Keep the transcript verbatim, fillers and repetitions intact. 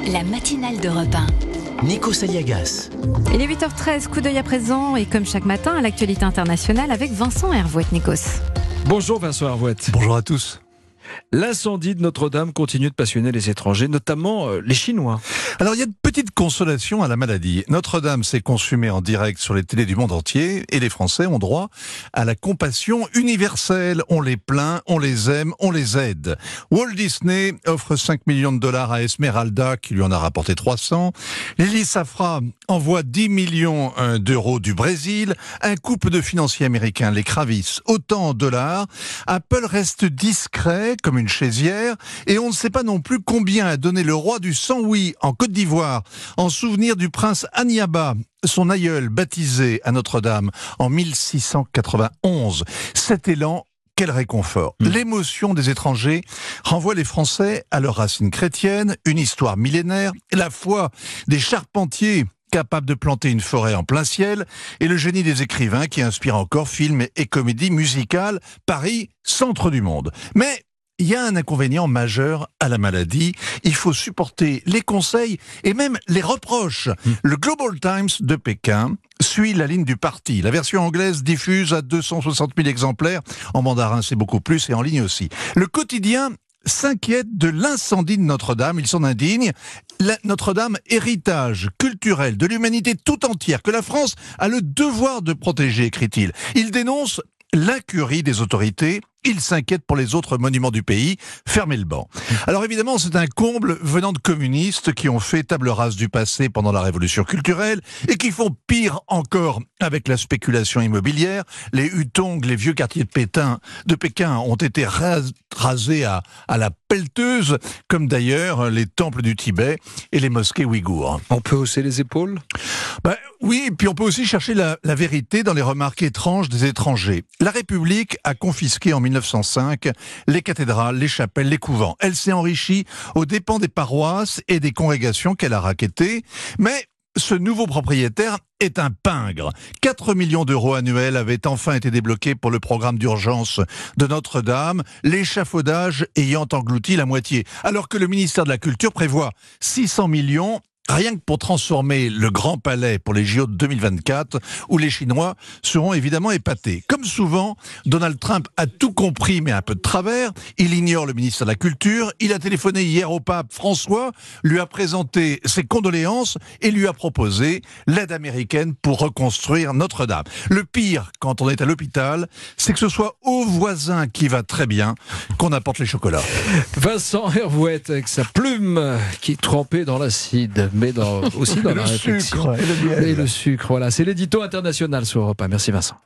La matinale d'Europe un. Nikos Aliagas. Il est huit heures treize, coup d'œil à présent et comme chaque matin à l'actualité internationale avec Vincent Hervouet. Nikos. Bonjour Vincent Hervouet. Bonjour à tous. L'incendie de Notre-Dame continue de passionner les étrangers, notamment euh, les Chinois. Alors il y a de petites consolations à la maladie. Notre-Dame s'est consumée en direct sur les télés du monde entier et les Français ont droit à la compassion universelle. On les plaint, on les aime, on les aide. Walt Disney offre cinq millions de dollars à Esmeralda qui lui en a rapporté trois cents. Lily Safra envoie dix millions d'euros du Brésil. Un couple de financiers américains, les Kravis, autant en dollars. Apple reste discret comme une chaisière, et on ne sait pas non plus combien a donné le roi du Saint-Louis en Côte d'Ivoire, en souvenir du prince Aniaba, son aïeul baptisé à Notre-Dame en mille six cent quatre-vingt-onze. Cet élan, quel réconfort. Mmh. L'émotion des étrangers renvoie les Français à leurs racines chrétiennes, une histoire millénaire, la foi des charpentiers capable de planter une forêt en plein ciel, et le génie des écrivains qui inspire encore films et comédies musicales. Paris, centre du monde. Mais il y a un inconvénient majeur à la maladie. Il faut supporter les conseils et même les reproches. Mmh. Le Global Times de Pékin suit la ligne du parti. La version anglaise diffuse à deux cent soixante mille exemplaires. En mandarin, c'est beaucoup plus, et en ligne aussi. Le quotidien s'inquiète de l'incendie de Notre-Dame. Ils s'en indignent. La Notre-Dame, héritage culturel de l'humanité tout entière, que la France a le devoir de protéger, écrit-il. Il dénonce l'incurie des autorités. Il s'inquiète pour les autres monuments du pays. Fermez le banc. Alors évidemment, c'est un comble venant de communistes qui ont fait table rase du passé pendant la révolution culturelle et qui font pire encore avec la spéculation immobilière. Les Hutong, les vieux quartiers de Pékin, de Pékin ont été ras, rasés à, à la pelleteuse, comme d'ailleurs les temples du Tibet et les mosquées ouïghours. On peut hausser les épaules ? Ben, oui, puis on peut aussi chercher la, la vérité dans les remarques étranges des étrangers. La République a confisqué en mille neuf cent cinq les cathédrales, les chapelles, les couvents. Elle s'est enrichie aux dépens des paroisses et des congrégations qu'elle a raquettées. Mais ce nouveau propriétaire est un pingre. quatre millions d'euros annuels avaient enfin été débloqués pour le programme d'urgence de Notre-Dame, l'échafaudage ayant englouti la moitié. Alors que le ministère de la Culture prévoit six cents millions rien que pour transformer le Grand Palais pour les J O de deux mille vingt-quatre, où les Chinois seront évidemment épatés. Comme souvent, Donald Trump a tout compris, mais un peu de travers. Il ignore le ministère de la Culture. Il a téléphoné hier au pape François, lui a présenté ses condoléances et lui a proposé l'aide américaine pour reconstruire Notre-Dame. Le pire, quand on est à l'hôpital, c'est que ce soit au voisin qui va très bien qu'on apporte les chocolats. Vincent Hervouet, avec sa plume qui est trempée dans l'acide, mais dans, aussi dans et la le réflexion. Sucre, et le miel. Et le sucre, voilà. C'est l'édito international sur Europe un. Merci Vincent.